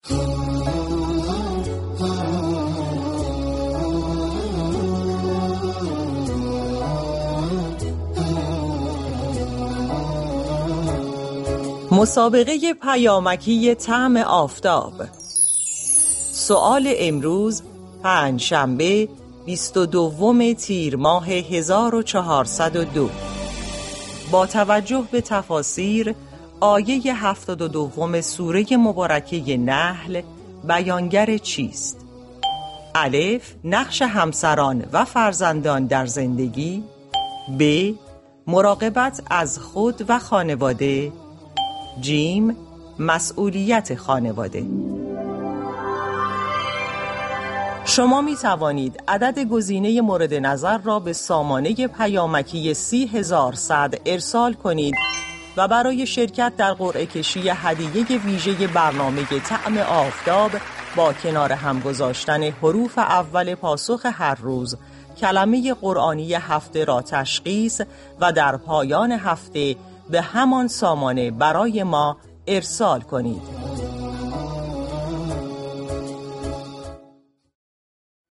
مسابقه پیامکی طعم آفتاب. سؤال امروز پنجشنبه 22 تیر ماه 1402. با توجه به تفاسیر آیه 72 سوره مبارکه نحل بیانگر چیست؟ الف، نقش همسران و فرزندان در زندگی. ب، مراقبت از خود و خانواده. جیم، مسئولیت خانواده. شما می توانید عدد گزینه مورد نظر را به سامانه پیامکی 30100 ارسال کنید و برای شرکت در قرعه کشی هدیه ویژه برنامه طعم آفتاب با کنار هم گذاشتن حروف اول پاسخ هر روز کلمه قرآنی هفته را تشخیص و در پایان هفته به همان سامانه برای ما ارسال کنید.